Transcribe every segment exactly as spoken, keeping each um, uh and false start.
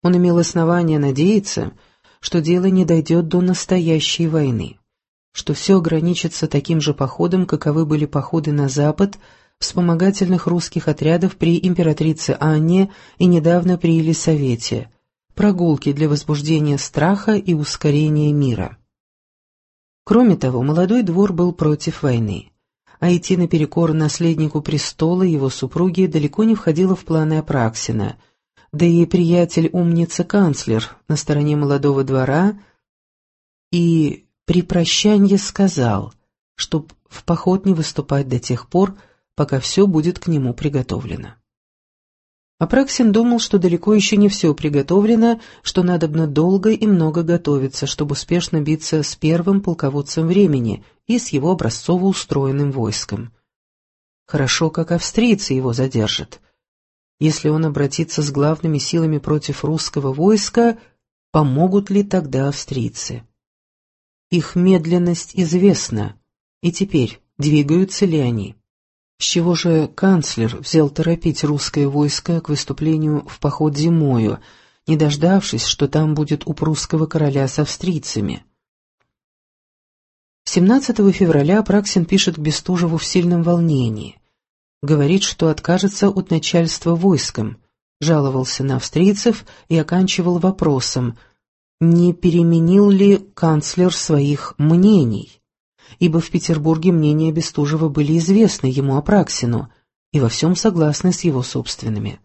Он имел основания надеяться, что дело не дойдет до настоящей войны, что все ограничится таким же походом, каковы были походы на запад вспомогательных русских отрядов при императрице Анне и недавно при Елисавете, прогулки для возбуждения страха и ускорения мира. Кроме того, молодой двор был против войны, а идти наперекор наследнику престола и его супруге далеко не входило в планы Апраксина, да и приятель-умница-канцлер на стороне молодого двора и при прощанье сказал, чтоб в поход не выступать до тех пор, пока все будет к нему приготовлено. Апраксин думал, что далеко еще не все приготовлено, что надобно долго и много готовиться, чтобы успешно биться с первым полководцем времени и с его образцово устроенным войском. Хорошо, как австрийцы его задержат. Если он обратится с главными силами против русского войска, помогут ли тогда австрийцы? Их медленность известна, и теперь двигаются ли они? С чего же канцлер взял торопить русское войско к выступлению в поход зимою, не дождавшись, что там будет у прусского короля с австрийцами? семнадцатого февраля Апраксин пишет к Бестужеву в сильном волнении. Говорит, что откажется от начальства войском, жаловался на австрийцев и оканчивал вопросом, не переменил ли канцлер своих мнений, ибо в Петербурге мнения Бестужева были известны ему, Апраксину, и во всем согласны с его собственными.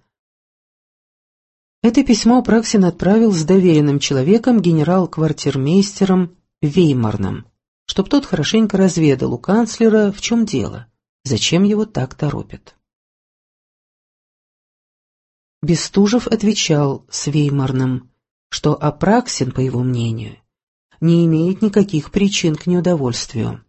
Это письмо Апраксин отправил с доверенным человеком, генерал-квартирмейстером Веймарном, чтоб тот хорошенько разведал у канцлера, в чем дело. Зачем его так торопят? Бестужев отвечал с Веймарном, что Апраксин, по его мнению, не имеет никаких причин к неудовольствию.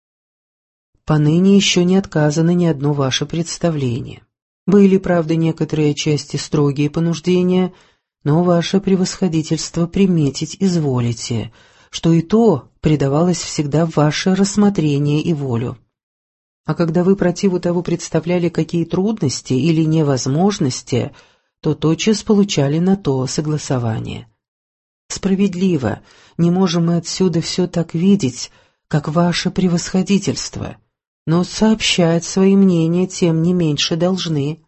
Поныне еще не отказано ни одно ваше представление. Были, правда, некоторые части строгие понуждения, но ваше превосходительство приметить изволите, что и то предавалось всегда в ваше рассмотрение и волю. А когда вы противу того представляли какие трудности или невозможности, то тотчас получали на то согласование. Справедливо, не можем мы отсюда все так видеть, как ваше превосходительство, но сообщать свои мнения тем не меньше должны.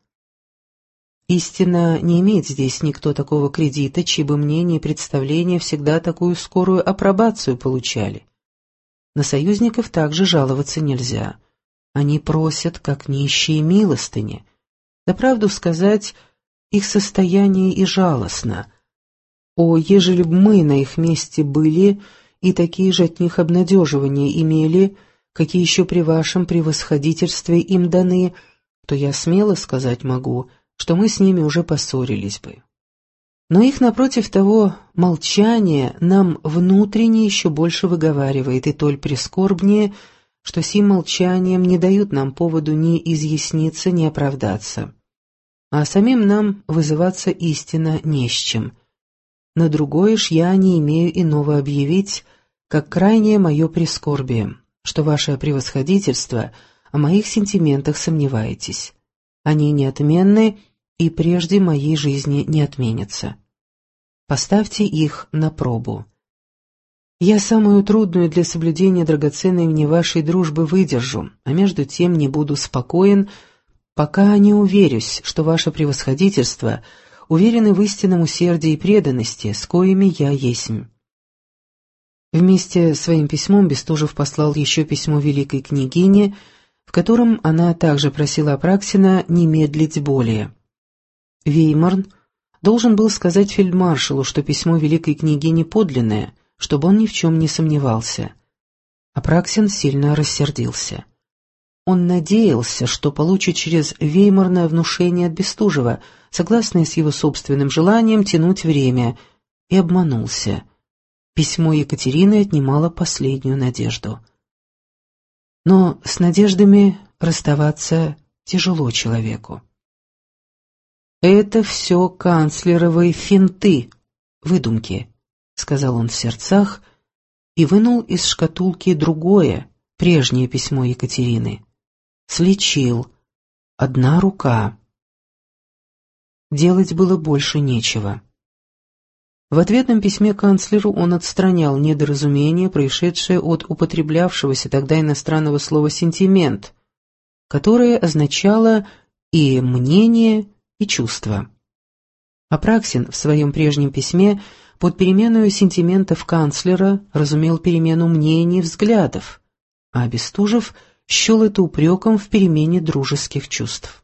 Истинно, не имеет здесь никто такого кредита, чьи бы мнения и представления всегда такую скорую апробацию получали. На союзников также жаловаться нельзя. Они просят, как нищие, милостыни. Да правду сказать, их состояние и жалостно. О, ежели б мы на их месте были и такие же от них обнадеживания имели, какие еще при вашем превосходительстве им даны, то я смело сказать могу, что мы с ними уже поссорились бы. Но их, напротив того, молчание нам внутренне еще больше выговаривает, и толь прискорбнее, что сим молчанием не дают нам поводу ни изъясниться, ни оправдаться. А самим нам вызываться истинно не с чем. На другое ж я не имею иного объявить, как крайнее мое прискорбие, что ваше превосходительство о моих сентиментах сомневаетесь. Они неотменны и прежде моей жизни не отменятся. Поставьте их на пробу. Я самую трудную для соблюдения драгоценной мне вашей дружбы выдержу, а между тем не буду спокоен, пока не уверюсь, что ваше превосходительство уверены в истинном усердии и преданности, с коими я есмь. Вместе с своим письмом Бестужев послал еще письмо великой княгине, в котором она также просила Апраксина не медлить более. Веймарн должен был сказать фельдмаршалу, что письмо великой княгини подлинное, чтобы он ни в чем не сомневался. Апраксин сильно рассердился. Он надеялся, что получит через Веймарна внушение от Бестужева, согласное с его собственным желанием тянуть время, и обманулся. Письмо Екатерины отнимало последнюю надежду. Но с надеждами расставаться тяжело человеку. «Это все канцлеровые финты, выдумки», — сказал он в сердцах и вынул из шкатулки другое, прежнее письмо Екатерины. Сличил. Одна рука. Делать было больше нечего. В ответном письме канцлеру он отстранял недоразумение, происшедшее от употреблявшегося тогда иностранного слова «сентимент», которое означало и мнение, и чувство. Апраксин в своем прежнем письме под переменою сентиментов канцлера разумел перемену мнений и взглядов, а Бестужев счел это упреком в перемене дружеских чувств.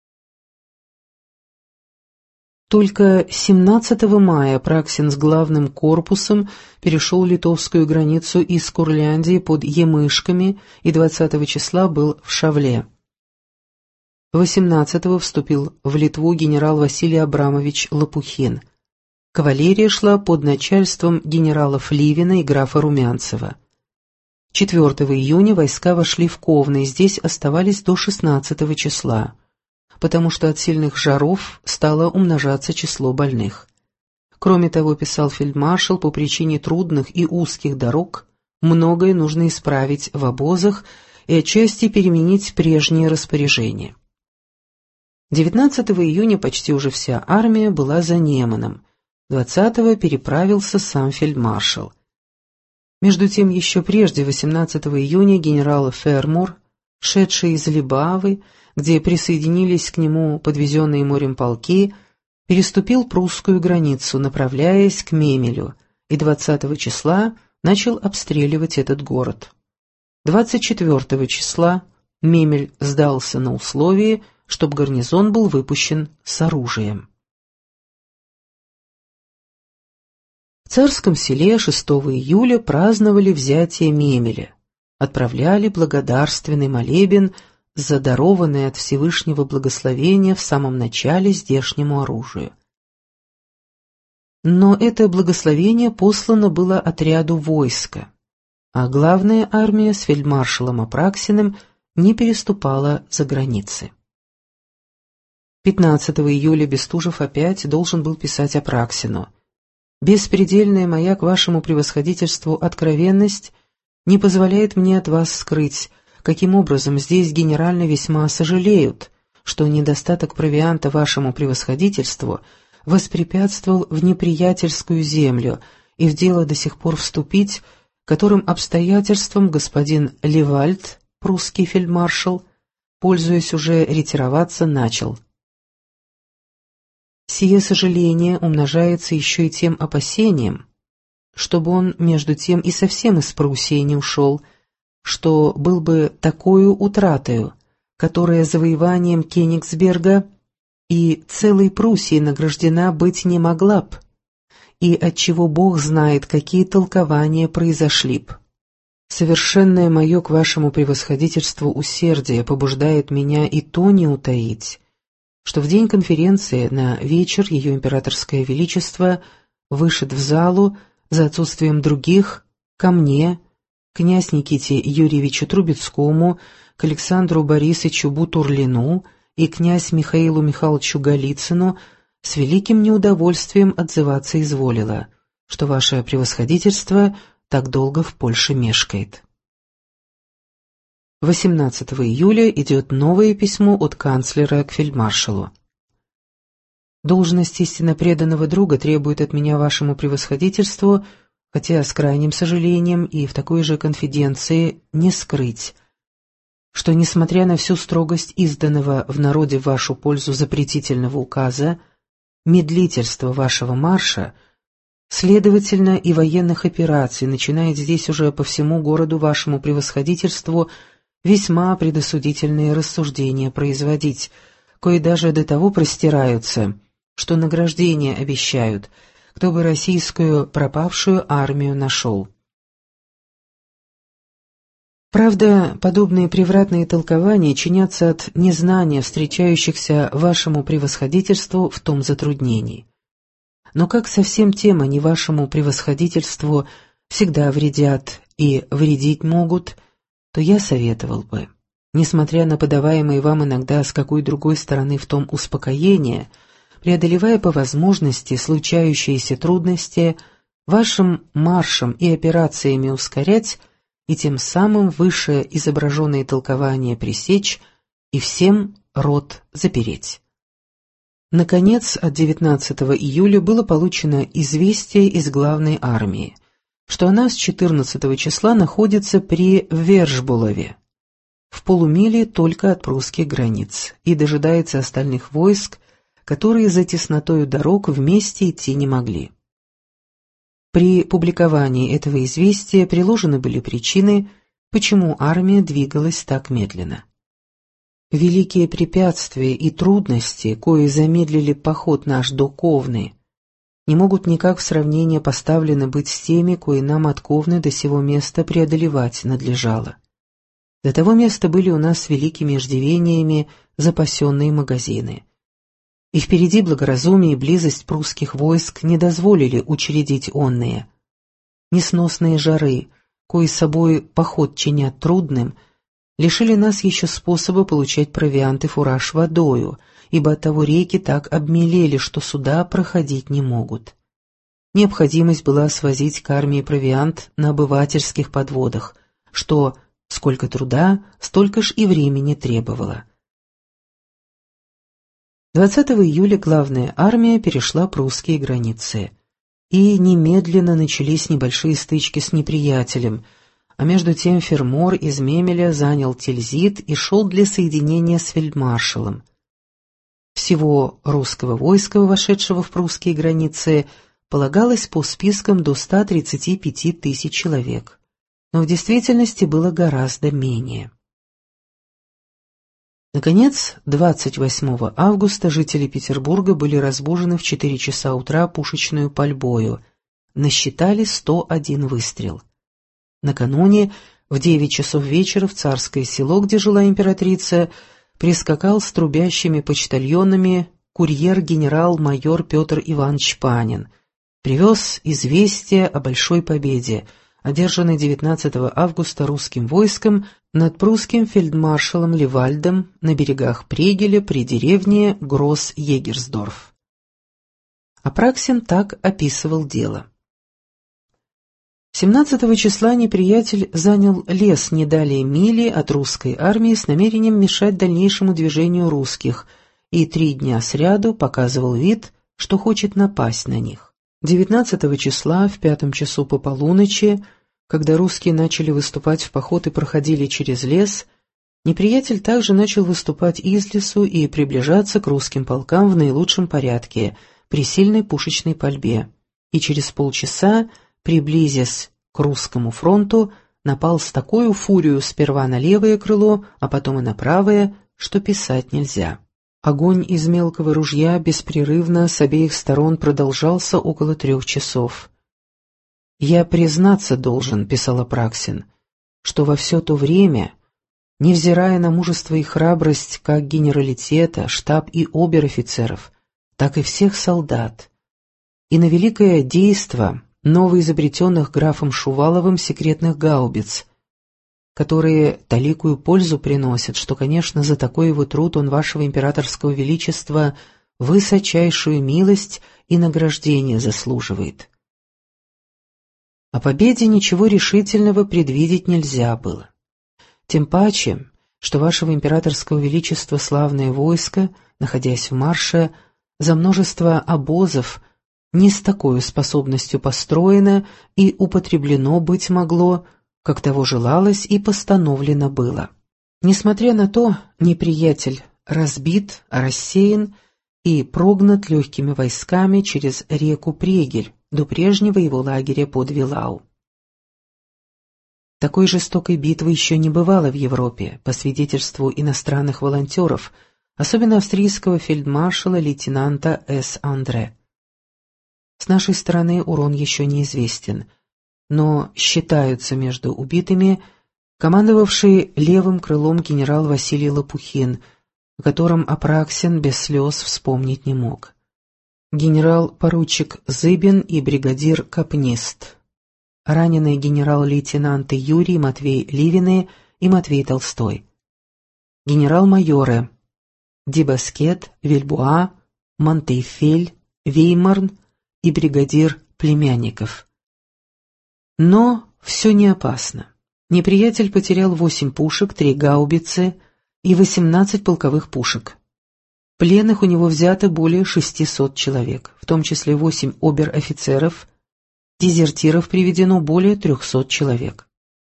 Только семнадцатого мая Апраксин с главным корпусом перешел литовскую границу из Курляндии под Емышками и двадцатого числа был в Шавле. восемнадцатого вступил в Литву генерал Василий Абрамович Лопухин. Кавалерия шла под начальством генералов Ливина и графа Румянцева. четвёртого июня войска вошли в Ковно и здесь оставались до шестнадцатого числа, потому что от сильных жаров стало умножаться число больных. Кроме того, писал фельдмаршал, по причине трудных и узких дорог многое нужно исправить в обозах и отчасти переменить прежние распоряжения. девятнадцатого июня почти уже вся армия была за Неманом, двадцатого переправился сам фельдмаршал. Между тем, еще прежде, восемнадцатого июня, генерал Фермур, шедший из Либавы, где присоединились к нему подвезенные морем полки, переступил прусскую границу, направляясь к Мемелю, и двадцатого числа начал обстреливать этот город. двадцать четвёртого числа Мемель сдался на условии, чтобы гарнизон был выпущен с оружием. В Царском Селе шестого июля праздновали взятие Мемеля, отправляли благодарственный молебен за дарованное от Всевышнего благословение в самом начале здешнему оружию. Но это благословение послано было отряду войска, а главная армия с фельдмаршалом Апраксиным не переступала за границы. пятнадцатого июля Бестужев опять должен был писать Апраксину: «Беспредельная моя к вашему превосходительству откровенность не позволяет мне от вас скрыть, каким образом здесь генерально весьма сожалеют, что недостаток провианта вашему превосходительству воспрепятствовал в неприятельскую землю и в дело до сих пор вступить, которым обстоятельством господин Левальд, прусский фельдмаршал, пользуясь уже ретироваться, начал. Сие сожаление умножается еще и тем опасением, чтобы он между тем и совсем из Пруссии не ушел, что был бы такою утратою, которая завоеванием Кенигсберга и целой Пруссии награждена быть не могла б, и отчего Бог знает, какие толкования произошли б. Совершенное мое к вашему превосходительству усердие побуждает меня и то не утаить, что в день конференции на вечер ее императорское величество вышед в залу за отсутствием других ко мне, князь Никите Юрьевичу Трубецкому, к Александру Борисовичу Бутурлину и князь Михаилу Михайловичу Голицыну с великим неудовольствием отзываться изволило, что ваше превосходительство так долго в Польше мешкает. восемнадцатого июля идет новое письмо от канцлера к фельдмаршалу. «Должность истинно преданного друга требует от меня вашему превосходительству, хотя с крайним сожалением и в такой же конфиденции, не скрыть, что, несмотря на всю строгость изданного в народе в вашу пользу запретительного указа, медлительство вашего марша, следовательно, и военных операций, начинает здесь уже по всему городу вашему превосходительству весьма предосудительные рассуждения производить, кои даже до того простираются, что награждение обещают, кто бы российскую пропавшую армию нашел. Правда, подобные превратные толкования чинятся от незнания встречающихся вашему превосходительству в том затруднении. Но как совсем тем они вашему превосходительству всегда вредят и вредить могут, то я советовал бы, несмотря на подаваемые вам иногда с какой другой стороны в том успокоение, преодолевая по возможности случающиеся трудности, вашим маршем и операциями ускорять и тем самым выше изображенные толкования пресечь и всем рот запереть. Наконец, от девятнадцатого июля было получено известие из главной армии, что она с четырнадцатого числа находится при Вершбулове, в полумиле только от прусских границ, и дожидается остальных войск, которые за теснотою дорог вместе идти не могли. При публиковании этого известия приложены были причины, почему армия двигалась так медленно. Великие препятствия и трудности, кои замедлили поход наш до Ковны, не могут никак в сравнение поставлены быть с теми, кои нам от Ковны до сего места преодолевать надлежало. До того места были у нас великими иждивениями запасенные магазины. И впереди благоразумие и близость прусских войск не дозволили учредить онные. Несносные жары, кои собой поход чинят трудным, лишили нас еще способа получать провиант и фураж водою, ибо оттого реки так обмелели, что суда проходить не могут. Необходимость была свозить к армии провиант на обывательских подводах, что сколько труда, столько ж и времени требовало. двадцатого июля главная армия перешла прусские границы, и немедленно начались небольшие стычки с неприятелем, а между тем Фермор из Мемеля занял Тильзит и шел для соединения с фельдмаршалом. Всего русского войска, вошедшего в прусские границы, полагалось по спискам до ста тридцати пяти тысяч человек, но в действительности было гораздо менее. Наконец, двадцать восьмого августа жители Петербурга были разбужены в четыре часа утра пушечную пальбою, насчитали сто один выстрел. Накануне, в девять часов вечера, в Царское село, где жила императрица, прискакал с трубящими почтальонами курьер-генерал-майор Петр Иванович Панин, привез известие о большой победе, одержанной девятнадцатого августа русским войском над прусским фельдмаршалом Левальдом на берегах Прегеля при деревне Гросс-Егерсдорф. Апраксин так описывал дело. семнадцатого числа неприятель занял лес не далее мили от русской армии с намерением мешать дальнейшему движению русских, и три дня сряду показывал вид, что хочет напасть на них. девятнадцатого числа в пятом часу по полуночи, когда русские начали выступать в поход и проходили через лес, неприятель также начал выступать из лесу и приближаться к русским полкам в наилучшем порядке при сильной пушечной пальбе, и через полчаса, приблизясь к русскому фронту, напал с такой фурию сперва на левое крыло, а потом и на правое, что писать нельзя. Огонь из мелкого ружья беспрерывно с обеих сторон продолжался около трех часов. «Я признаться должен», — писал Апраксин, — «что во все то время, невзирая на мужество и храбрость как генералитета, штаб и обер-офицеров, так и всех солдат, и на великое действо новоизобретенных графом Шуваловым секретных гаубиц, которые таликую пользу приносят, что, конечно, за такой его труд он вашего императорского величества высочайшую милость и награждение заслуживает. О победе ничего решительного предвидеть нельзя было. Тем паче, что вашего императорского величества славное войско, находясь в марше, за множество обозов не с такой способностью построено и употреблено быть могло, как того желалось и постановлено было. Несмотря на то, неприятель разбит, рассеян и прогнат легкими войсками через реку Прегель до прежнего его лагеря под Вилау. Такой жестокой битвы еще не бывало в Европе, по свидетельству иностранных волонтеров, особенно австрийского фельдмаршала лейтенанта С. Андре. С нашей стороны урон еще неизвестен, но считаются между убитыми командовавший левым крылом генерал Василий Лопухин, о котором Апраксин без слез вспомнить не мог. Генерал-поручик Зыбин и бригадир Капнист. Раненые генерал-лейтенанты Юрий, Матвей Ливины и Матвей Толстой. Генерал-майоры Дебаскет, Вильбуа, Монтейфель, Веймарн и бригадир Племянников. Но все не опасно. Неприятель потерял восемь пушек, три гаубицы и восемнадцать полковых пушек. Пленных у него взято более шестисот человек, в том числе восемь обер-офицеров, дезертиров приведено более трехсот человек.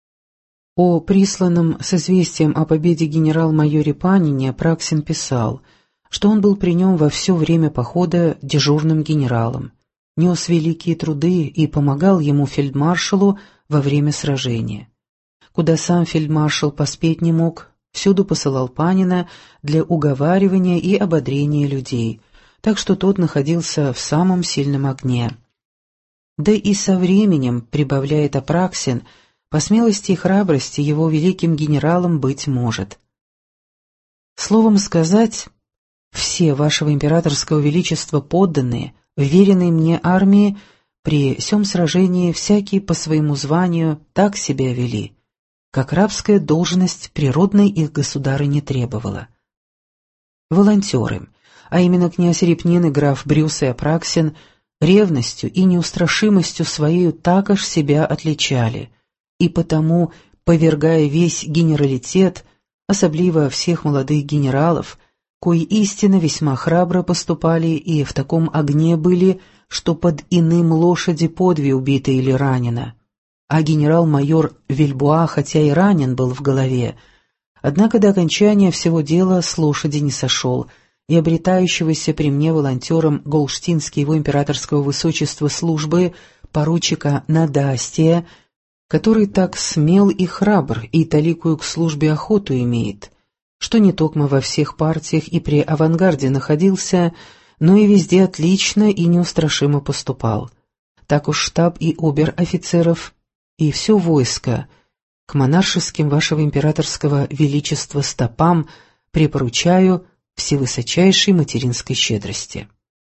О присланном с известием о победе генерал-майоре Панине Апраксин писал, что он был при нем во все время похода дежурным генералом, нес великие труды и помогал ему фельдмаршалу во время сражения. Куда сам фельдмаршал поспеть не мог, всюду посылал Панина для уговаривания и ободрения людей, так что тот находился в самом сильном огне. Да и со временем, прибавляет Апраксин, по смелости и храбрости его великим генералом быть может. Словом сказать, все вашего императорского величества подданные, вверенные мне армии, при сём сражении всякий по своему званию так себя вели, как рабская должность природной их государыни требовала. Волонтеры, а именно князь Репнин и граф Брюс и Апраксин, ревностью и неустрашимостью своею так аж себя отличали, и потому, повергая весь генералитет, особливо всех молодых генералов, кои истинно весьма храбро поступали и в таком огне были, что под иным лошади по две убиты или ранено, а генерал-майор Вильбуа, хотя и ранен был в голове, однако до окончания всего дела с лошади не сошел, и обретающегося при мне волонтером Голштинский его императорского высочества службы поручика Надастия, который так смел и храбр и таликую к службе охоту имеет, что не токмо во всех партиях и при авангарде находился, но и везде отлично и неустрашимо поступал. Так уж штаб и обер-офицеров, и все войско к монаршеским вашего императорского величества стопам припоручаю всевысочайшей материнской щедрости.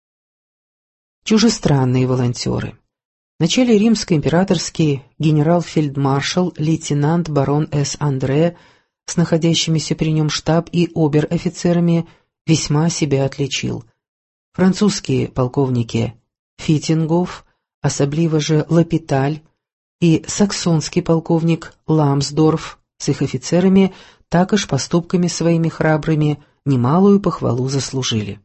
Чужестранные волонтеры. Вначале римско-императорский генерал-фельдмаршал лейтенант барон С. Андре с находящимися при нем штаб и обер-офицерами весьма себя отличил. Французские полковники Фитингов, особливо же Лапиталь, и саксонский полковник Ламсдорф с их офицерами так аж поступками своими храбрыми немалую похвалу заслужили.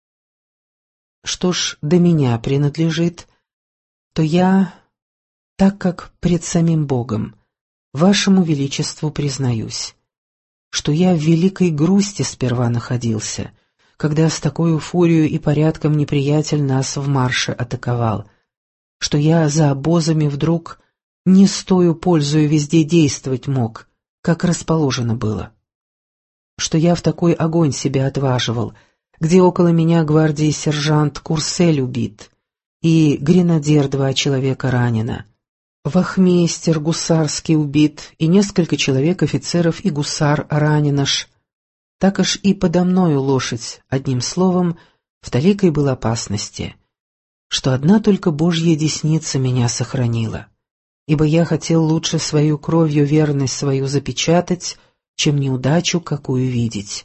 Что ж до меня принадлежит, то я, так как пред самим Богом, вашему величеству признаюсь, что я в великой грусти сперва находился, когда с такой фурию и порядком неприятель нас в марше атаковал, что я за обозами вдруг не с тою пользою везде действовать мог, как расположено было, что я в такой огонь себя отваживал, где около меня гвардии сержант Курсель убит, и гренадер два человека ранено, вахмейстер гусарский убит, и несколько человек офицеров и гусар ранено ж. Так аж и подо мною лошадь, одним словом, в таликой был опасности, что одна только Божья десница меня сохранила, ибо я хотел лучше свою кровью верность свою запечатать, чем неудачу какую видеть.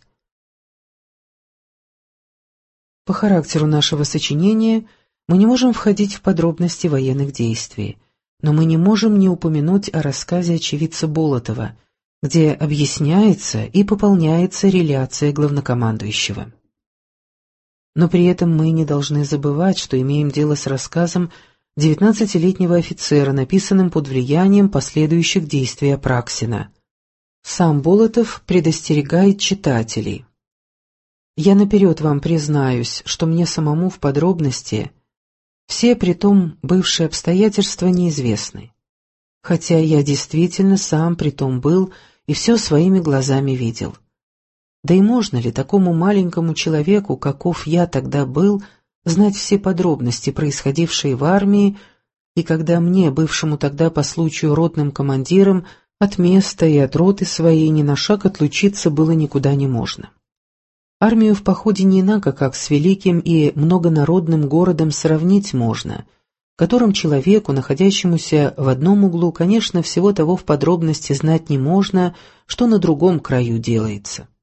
По характеру нашего сочинения мы не можем входить в подробности военных действий, но мы не можем не упомянуть о рассказе очевидца Болотова, где объясняется и пополняется реляция главнокомандующего. Но при этом мы не должны забывать, что имеем дело с рассказом девятнадцатилетнего офицера, написанным под влиянием последующих действий Апраксина. Сам Болотов предостерегает читателей. «Я наперед вам признаюсь, что мне самому в подробности все притом бывшие обстоятельства неизвестны, хотя я действительно сам притом был и все своими глазами видел. Да и можно ли такому маленькому человеку, каков я тогда был, знать все подробности, происходившие в армии, и когда мне, бывшему тогда по случаю ротным командиром, от места и от роты своей ни на шаг отлучиться было никуда не можно. Армию в походе не инако, как с великим и многонародным городом сравнить можно, которым человеку, находящемуся в одном углу, конечно, всего того в подробности знать не можно, что на другом краю делается.